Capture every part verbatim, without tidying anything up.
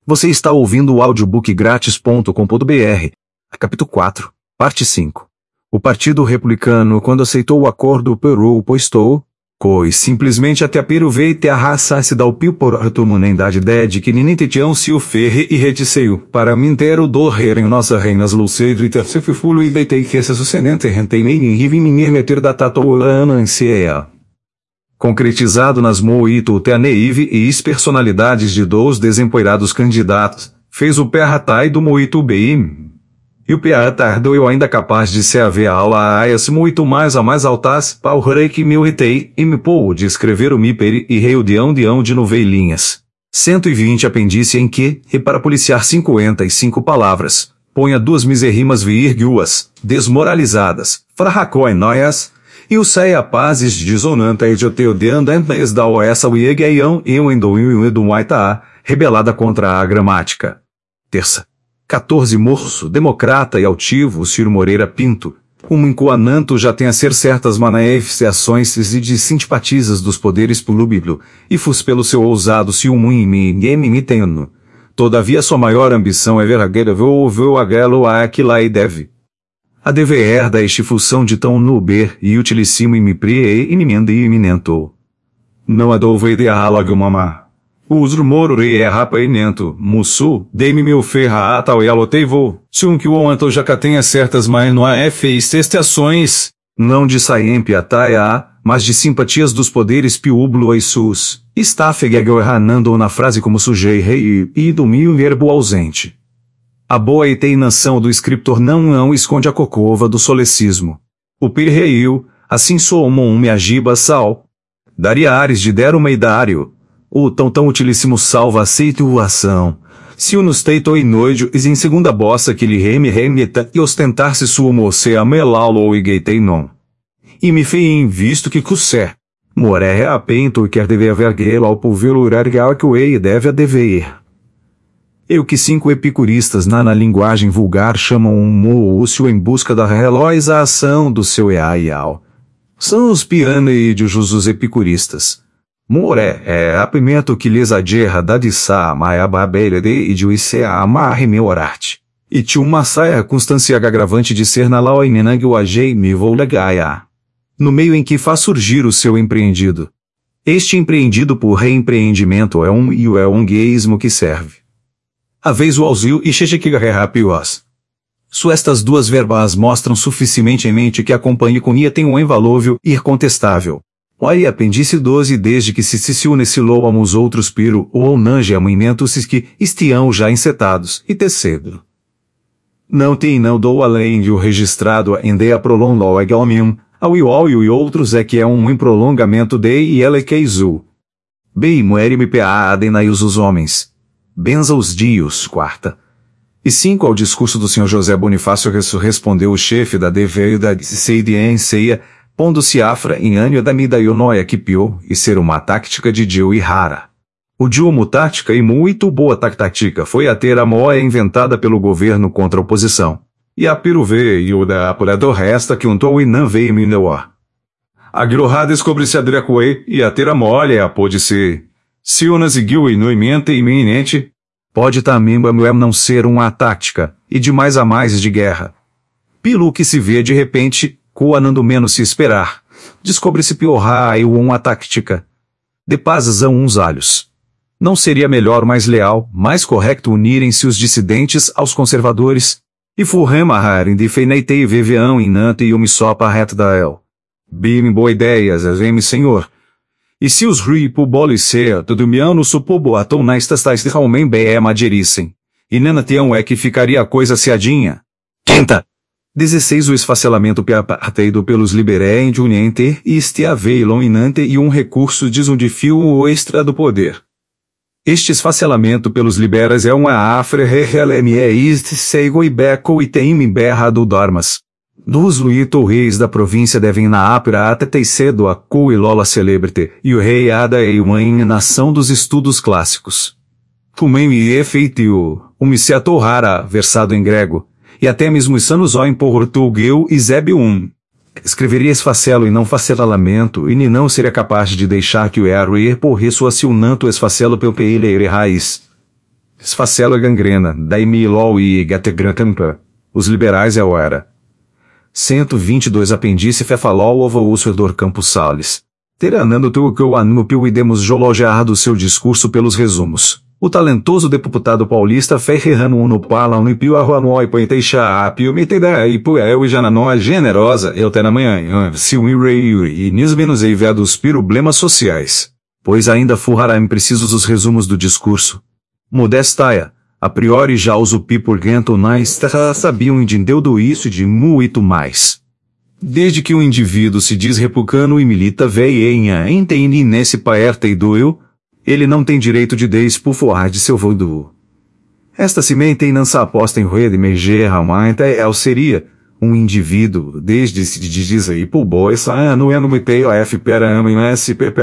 Você está ouvindo o audiobook grátis ponto com ponto br. Capítulo quatro, parte cinco. O Partido Republicano, quando aceitou o acordo Peru, postou, cois simplesmente até Peru veio ter a raça se dá o pio por a comunidade de que ninitetião se o ferre e reticeio, para manter o do em nossa reinas lucedro e terceiro fulo e deitei que essa sucedente rentei meio em rive minir meter da tatoana em cea. Concretizado nas moito teaneive e personalidades de dois desempoeirados candidatos, fez o pé rataido muito bem. E o pé tardou eu ainda capaz de se haver aula a esse muito mais a mais altas, pau rei que me irritei, e me pôu de escrever o miperi e rei o dião dião de noveilinhas. cento e vinte apêndice em que, e para policiar cinquenta e cinco palavras, ponha duas miserrimas vírgulas, desmoralizadas, frarracoinóias, e o saia pazes desonanta e de teu deando entes da oessa uiegaião e o endoio do waita, rebelada contra a gramática. Terça. quatorze Morso, democrata e altivo Ciro Moreira Pinto, um incoananto já tem a ser certas manifestações e de simpatizas dos poderes polúbilo, e fus pelo seu ousado ciúme e me me tenho. Todavia sua maior ambição é ver a guerra vou vou a galo a aquila e deve. A dever da estifusão de tão nuber e utilissimo e me prie e nimende e iminento. Não adouve de alágio mamá. Os rumor e é rapa e nento, mussu, dei-me meu ferra a tal e aloteivo, se um que o anto já cá tenha certas mas não há fez testações, não de saempe a taia, mas de simpatias dos poderes piúblo e sus, está fegagel erranando na frase como sujei rei e do mil verbo ausente. A boa e teinação do escritor não não esconde a cocova do solecismo. O pirreiu, assim somo um me agiba sal. Daria ares de der uma idário. O tão tão utilíssimo salva aceito o ação. Se o nos teito e noidio is em segunda bossa que lhe reme remeta e ostentar-se sua moce a melalo e gaitei non. E me feim visto que cussé. Moré a pento e quer dever verguelo ao pulvelo urargal que o ei deve a dever. Eu que cinco epicuristas na, na linguagem vulgar chamam um moúcio em busca da relóis a ação do seu eaial. São os pianeídios os epicuristas. Moré é a pimento que lhes adierra da de sa maia babeira de idio e se a amarre meu orarte. E ti uma saia constância agravante de ser na lau e nenang o ajei me vou legaia. No meio em que faz surgir o seu empreendido. Este empreendido por reempreendimento é um e o é um gueísmo que serve. A vez o auxílio e chechequigarrehapios. Su estas duas verbas mostram suficientemente que a companhia conia tem um envalóvio ircontestável. O aí apêndice doze desde que se se unesse loamos outros piro ou nange amuimentos que estiam já encetados, e tecedo. Não tem não dou além de o registrado em de a prolongo egamium, ao iol e outros é que é um em prolongamento de e ele queizu. Bem muere-me pa adenaios os homens. Benza os dios, quarta. E cinco ao discurso do senhor José Bonifácio respondeu o chefe da deveio da Seidien ceia, pondo-se afra em ânio da mida ionoia que piou, e ser uma tática de Dio e rara. O Diomo tática e muito boa tática foi a ter a moia inventada pelo governo contra a oposição. E a piruve e o da apurador resta que untou e não veio mineuá. A guirorra descobre-se a drecoe e a ter a moia a pôde ser. Se o nasiguiu e no imente iminente, pode também não ser uma tática, e de mais a mais de guerra. Pelo que se vê de repente, coanando menos se esperar, descobre-se piorra e uma tática. De pazes a uns alhos. Não seria melhor, mais leal, mais correto unirem-se os dissidentes aos conservadores, e furremarrarem de feineitei veveão inante e uma sopa reta da el. Bim boa ideias, vem senhor. E se os ripubolicea do miano supobo atom nestas tais de raumem be madirissem. E nenatião é que ficaria a coisa seadinha. Quinta. dezesseis O esfacelamento piaparteido pelos liberé induniente e estiaveilon inante e um recurso desundifio o extra do poder. Este esfacelamento pelos liberas é uma afre relmeist seigo e beco e teim berra do dormas. Dos luito reis da província devem na apra até cedo a cu e lola celebrite, e o rei ada e mãe nação dos estudos clássicos. Fumem e efeitio, umiciato rara, versado em grego, e até mesmo sanos ó em portugueu e zebe um. Escreveria esfacelo e não facelalamento, e nem não seria capaz de deixar que o erro ir porre sua silnanto esfacelo pelo peile raiz. Esfacelo a gangrena, daí-me lol e gategrantampa. Os liberais é o era. cento e vinte e dois Apêndice fefalol ovo úlcedor Campos Sales. Teranando tu que o anupio e demos jologear do seu discurso pelos resumos. O talentoso deputado paulista Ferrerano Uno Pala Unipio Arruanoi Poiteixa Apio Miteda e Puel e Jananó generosa eu na manhã se um irei e nis menos dos problemas sociais. Pois ainda furrará imprecisos os resumos do discurso. Modestaia, a priori já os upi por gento nais terra sabiam indindeu do isso de muito mais. Desde que o indivíduo se diz republicano e milita veinha entende nesse paerta e doeu, ele não tem direito de despulfoar de seu voodoo. Esta cimente e não se aposta em rede merger realmente el seria um indivíduo, desde se diz aí por boa sa no ano meteu f pera ama em s pp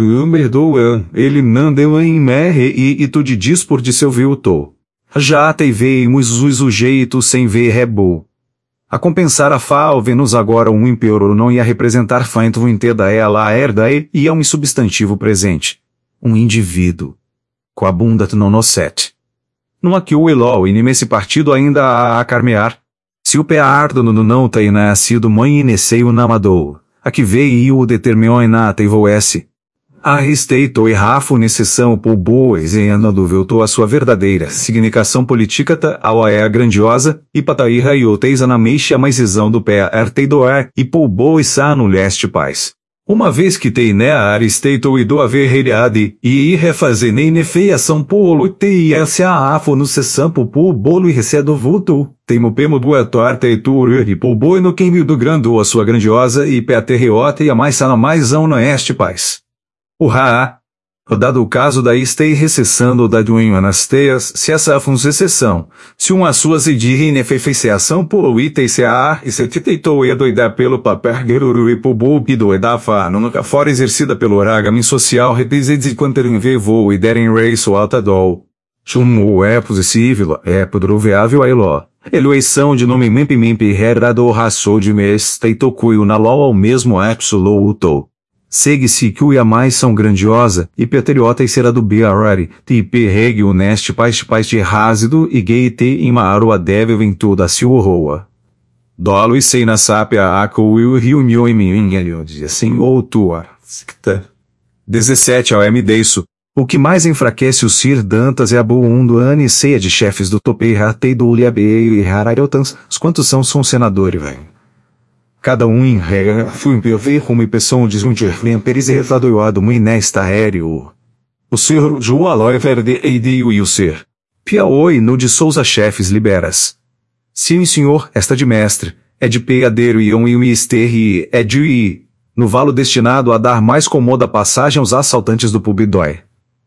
perdoa ele não deu em merre e e tu de diz por de seu viu to já te veimos o jeito sem ver rebo a compensar a fal vemos agora um impeoro não ia representar fainto inteda ela a herda e e é um substantivo presente um indivíduo com a bunda tu não no sete não aqui o elol e nesse partido ainda a a carmear. Se o pé ardo no não tem nascido mãe ineceio namadou, a que veio o determinou em nata e voesse. A resteito e rafo necessão por boas e anadúvel a sua verdadeira significação política ta ao é grandiosa, e pataíra e oteisa na meixa mais isão do pé arteidoé, e por boas sa no leste paz. Uma vez que tem né a aristeito e do haver reiriade, e ir refazer nem nefeiação polo te esse a afo no cessampo por bolo e recedo vulto, teimo pemo boa torta e tur e por boi no queimio do grando a sua grandiosa e pé aterreota e a mais sana maisão no este paz. Urra! Dado o caso da estei recessando da duenho anasteias, se essa fun secessão, se uma suas edirri nefeiceação por itei se a e se titeitou e doida pelo papel geruru e por bulbi doida fa nunca fora exercida pelo oragamin social representes quanterim vevou e derem reiço alta dol. Chumu é positivo, é podroveável a eló. Eluição de nome mempe mempe herado raçou de mes teitocuio na lol ao mesmo absoluto. Segue-se que o mais são grandiosa, e patriota e será do Biarari, tipe reg o neste paiste paiste rásido e gay te imaaro a deve ventu da siurroa. Dolo e sei na sápia a coil rio mio e minho de assim ou tua. dezessete ao M deiço. O que mais enfraquece o Sir Dantas é a boa um do ano e ceia de chefes do topei ratei do Uliabeio e Harariotans, os quantos são são senadores, velho. Cada um em regra, fui ver como e pessoa diz um dirfliam periservadoado muito nesta aéreo. O senhor João Aloy Verde e de o ser. Piauí no de Souza Chefes liberas. Sim senhor, esta de mestre, é de peadeiro e um e e é de i, no valo destinado a dar mais comoda passagem aos assaltantes do Pubidói.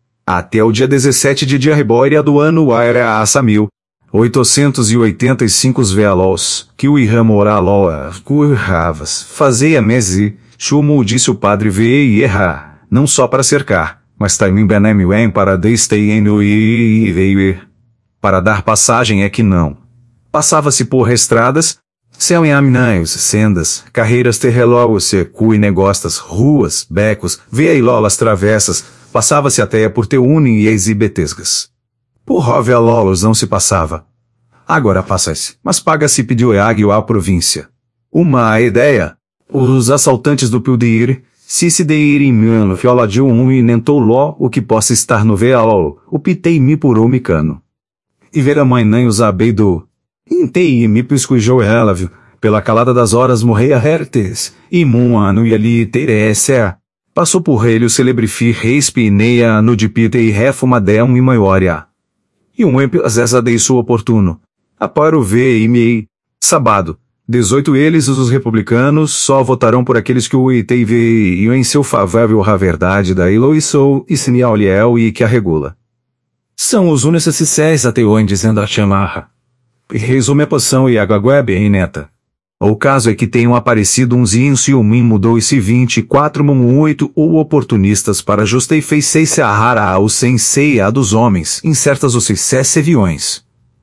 Até o dia dezessete de Diarrebória do ano Aira a Samil. oitocentos e oitenta e cinco vealos, que o irramo oraloa, curravas, fazei a mesi, chumo disse o padre ve e erra, não só para cercar, mas também benemuen para desteino e veio para dar passagem é que não. Passava-se por estradas, céu em aminaios, sendas, carreiras terrelogos, secu e negostas, ruas, becos, veilolas travessas, passava-se até por teune e exibetesgas. Por Rovia Lolos não se passava. Agora passa-se, mas paga-se pediu Eagio à província. Uma ideia. Os assaltantes do Pildeir, se se deir em mano fiola de um e nentou ló o que possa estar no vealo, o pitei mi purou micano. E ver a mãe nem os abeido. Intei e mi piscuijou elavio, pela calada das horas morreia hertes, e um ano e ali teresea. Passou por ele o celebrifi respineia no de pite e refumadéum e maioria. E um empio azesa deixou oportuno. Aparo V e mei. Sabado. dezoito eles os republicanos só votarão por aqueles que o I T V e em seu favorável a verdade da Eloisou e Siniauliel e que a regula. São os únicos cicés ateu em dizendo a chamarra. E resume a poção e a gaguebe em neta. O caso é que tenham aparecido uns ins e um min mudou esse vinte e quatro mum oito ou oportunistas para justei fez seis a rara ao sensei a dos homens, em certas os seis seviões.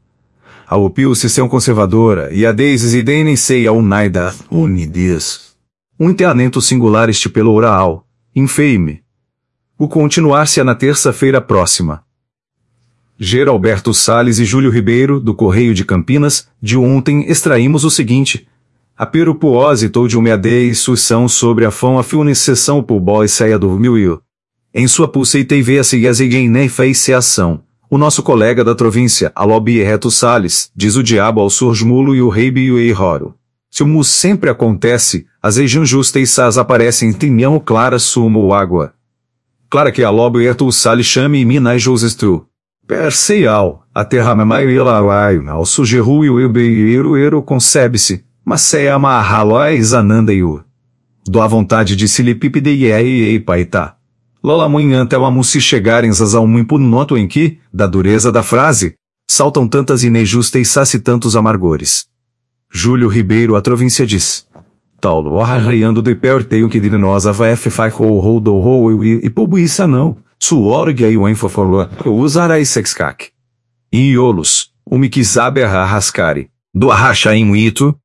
A opio se são conservadora e a deises e denem sei a unaida, unidias. Um enteamento singular este pelo oral, infame. O continuar-se-á na terça-feira próxima. Geralberto Salles e Júlio Ribeiro, do Correio de Campinas, de ontem extraímos o seguinte. A propósito de uma discussão sobre a fã afunição por boy saia do mil. Em sua pulseita e vê-se e aziguem nem fez ação. O nosso colega da província, Alobi Reto Salles, diz o diabo ao surjmulo e o rei bio e roro. Se o mus sempre acontece, as injustiças aparecem em tinhão clara sumo água. Clara que Alobi Reto Salles chame e mina justiçu. Perseal, a terra maior ao sujeru e o ebeiro ero concebe-se, mas se amarralois anandeiu. Do a vontade de silipipide e ei paitá. Lola manhã até o amus se chegarem as ao muito noto em que, da dureza da frase, saltam tantas injustiças e tantos amargores. Júlio Ribeiro a província diz. Tal o arraiando de perteio que de nós a vf fai rou rou do rou e e pubuíça não. Suorgue aí o enfoforlo, usarai sexcac. Iolos, o miquizabe arrascare. Do arracha em ito,